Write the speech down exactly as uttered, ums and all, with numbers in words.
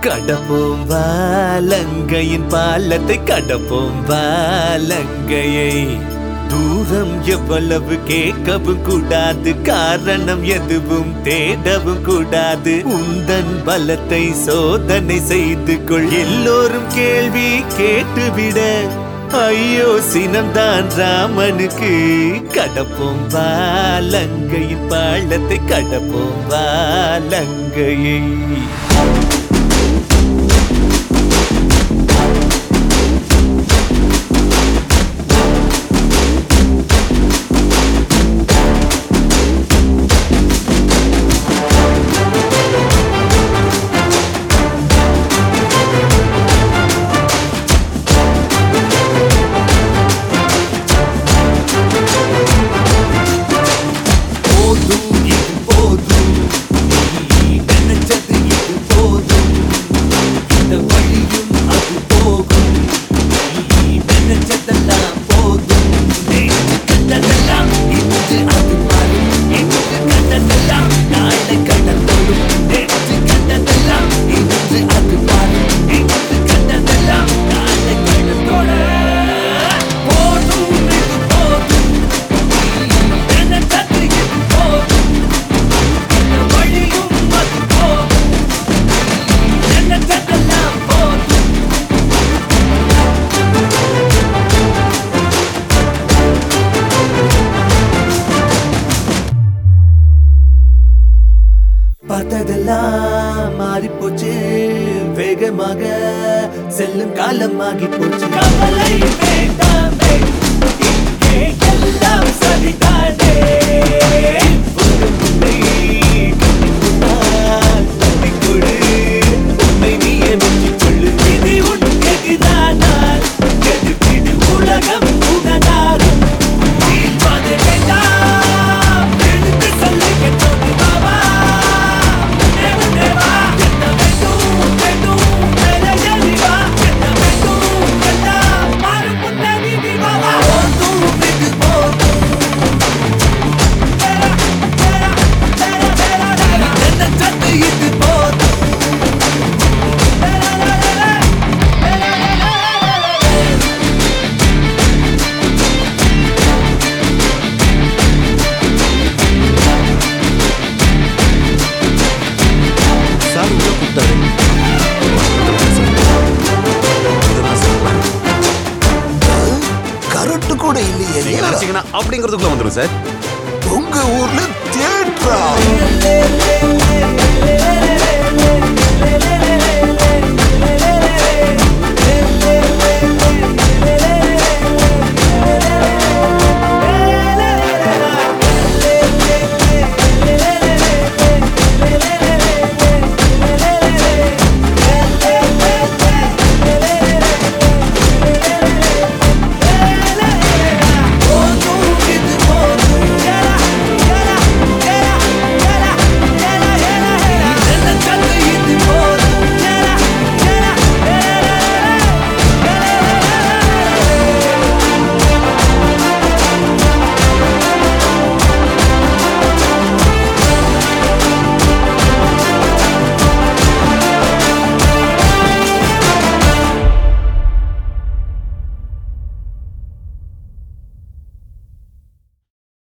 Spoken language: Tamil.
கடப்போம் வாலங்கையின் பாலத்தை கடப்போம் வாலங்கையை தூரம் எவ்வளவு கேட்கவும் கூடாது காரணம் எதுவும் தேடவும் கூடாது உந்தன் பலத்தை சோதனை செய்து கொள் எல்லோரும் கேள்வி கேட்டுவிட ஐயோ சினம்தான் ராமனுக்கு கடப்போம் வாலங்கையின் பாலத்தை கடப்போம் வாலங்கையை பார்த்ததெல்லாம் மாறி போச்சு வேகமாக செல்லும் காலமாகி போச்சு கவலை வேண்டாமே இங்கே எல்லாம் சரிதானே உன்னை கொடு உன்னை நீயே வெற்றிக் கொள்ளு இது உனக்கு எதிரானால் எதிர்ப்பிடு உலகம் உணராரும் வேண்டாம் எடுத்து சொல்லு கேட்டோடு பாபா கரண்ட் கூட இல்லையே அப்படிங்கிறதுக்குள்ள வந்துடும் சார். உங்க ஊர்ல தியேட்டரா?